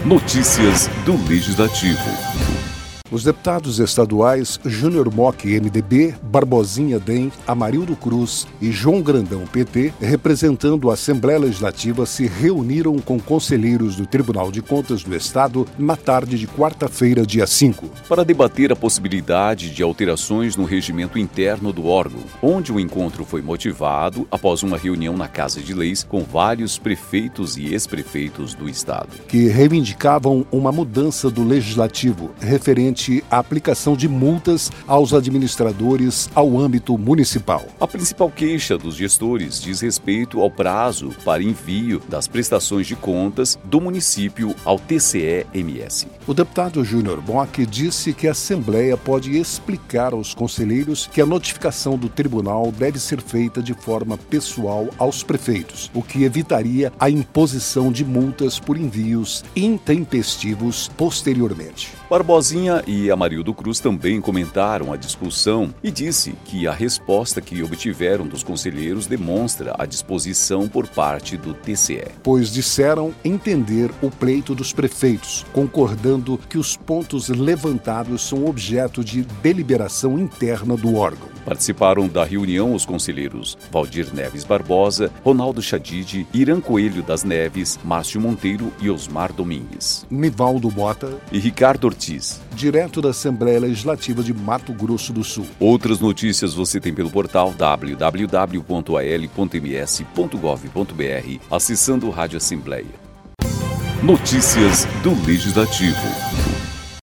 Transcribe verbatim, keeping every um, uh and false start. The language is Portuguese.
Notícias do Legislativo. Os deputados estaduais Júnior Mock, M D B, Barbosinha, D E M, Amarildo Cruz e João Grandão, P T, representando a Assembleia Legislativa, se reuniram com conselheiros do Tribunal de Contas do Estado na tarde de quarta-feira, dia cinco. Para debater a possibilidade de alterações no regimento interno do órgão, onde o encontro foi motivado após uma reunião na Casa de Leis com vários prefeitos e ex-prefeitos do Estado, que reivindicavam uma mudança do Legislativo referente a aplicação de multas aos administradores ao âmbito municipal. A principal queixa dos gestores diz respeito ao prazo para envio das prestações de contas do município ao T C E M S. O deputado Júnior Mock disse que a Assembleia pode explicar aos conselheiros que a notificação do tribunal deve ser feita de forma pessoal aos prefeitos, o que evitaria a imposição de multas por envios intempestivos posteriormente. Barbosinha e Amarildo Cruz também comentaram a discussão e disse que a resposta que obtiveram dos conselheiros demonstra a disposição por parte do T C E. Pois disseram entender o pleito dos prefeitos, concordando que os pontos levantados são objeto de deliberação interna do órgão. Participaram da reunião os conselheiros Valdir Neves Barbosa, Ronaldo Chadid, Irã Coelho das Neves, Márcio Monteiro e Osmar Domingues, Nivaldo Mota e Ricardo Ortiz, direto da Assembleia Legislativa de Mato Grosso do Sul. Outras notícias você tem pelo portal w w w ponto a l ponto m s ponto gov ponto b r, acessando o Rádio Assembleia. Notícias do Legislativo.